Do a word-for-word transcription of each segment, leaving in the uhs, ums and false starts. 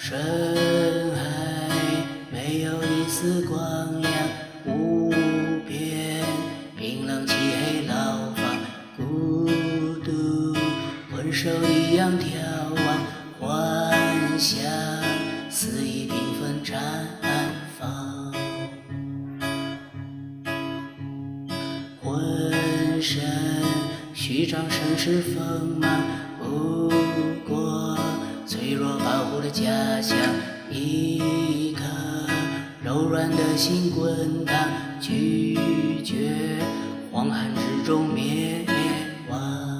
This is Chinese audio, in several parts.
深海没有一丝光亮，无边冰冷漆黑牢房，孤独困兽一样眺望，幻想肆意缤纷绽放，浑身虚张声势锋芒，不过脆弱保护的家乡，一颗柔软的心滚烫，拒绝荒寒之中灭亡。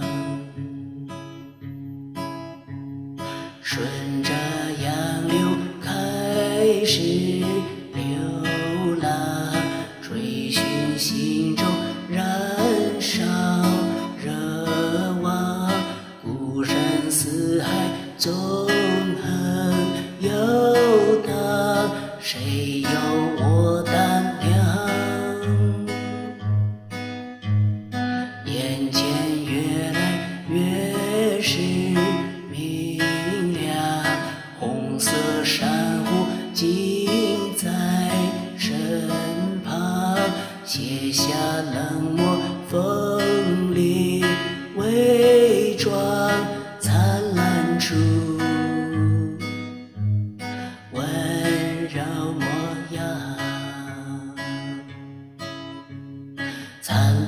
顺着洋流开始流浪，追寻心中燃烧热望，孤身四海纵横游荡，谁有我胆量？眼前越来越是明亮，红色珊瑚近在身旁，卸下冷漠锋利伪装，灿烂出温柔模样，灿